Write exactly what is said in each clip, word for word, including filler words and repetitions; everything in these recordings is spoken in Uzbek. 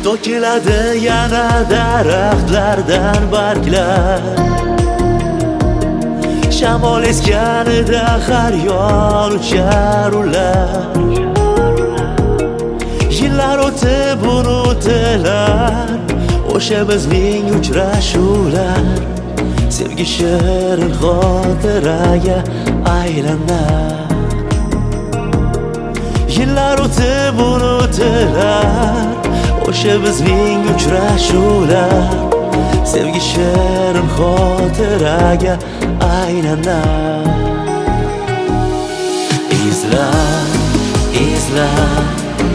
to'kiladi yana daraxtlardan barglar. Shamol esganida har yon uchar ular. Yillar o'tib unutilar o'sha bizning uchrashuvlar. Sevgi shirin xotiraga aylanar. Yillar o'tib unutilar o'sha bizning uchrashuvlar. Sevgi shirin xotiraga aylanar. Izlab, izlab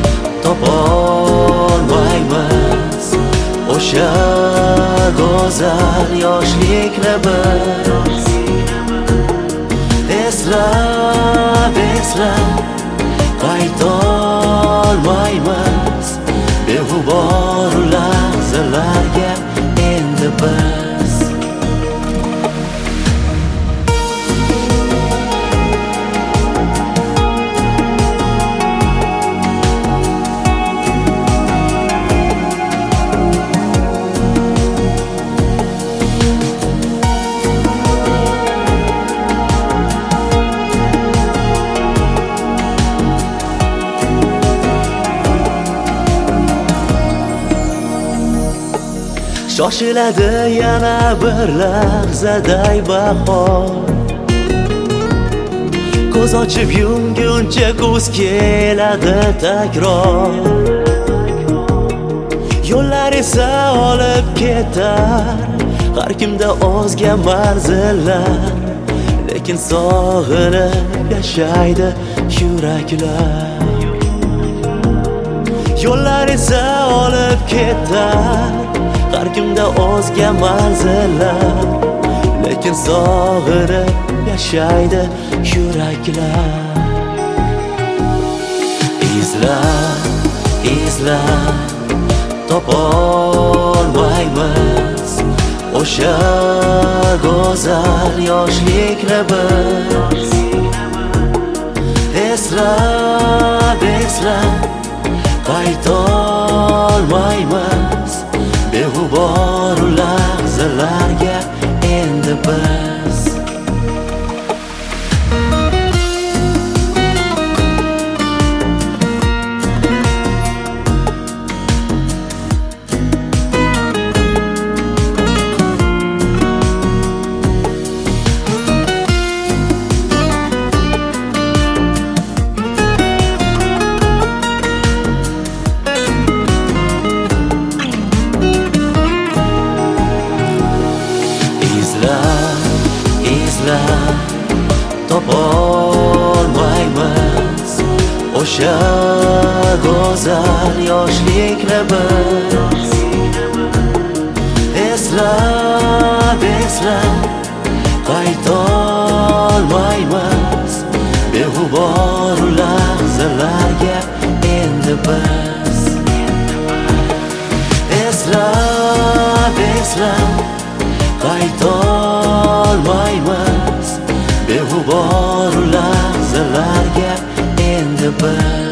topolmaymiz o'sha go'zal yoshlikni biz. Eslab, eslab qaytolmaymiz beg'ubor lahzalarga endi biz. Shoshiladi yana bir lahzaday bahor. Ko'z ochib yumguncha kuz keladi takror. Yo'llar esa olib ketar har kimda o'zga manzillar. Lekin sog'inib yashaydi yuraklar. Yo'llar esa olib ketar har kimda o'zga manzillar. Lekin sog'inib yashaydi yuraklar. Izlab, izlab topolmaymiz o'sha go'zal yoshlikni biz. Eslab, eslab qaytolmaymiz beg'ubor lahzalarga endi biz. Izlab topolmaymiz o'sha go'zal yoshlikni biz. Eslab, eslab qaytolmaymiz beg'ubor lahzalarga endi biz. Eslab, eslab qaytolmaymiz beg'ubor lahzalarga endi biz.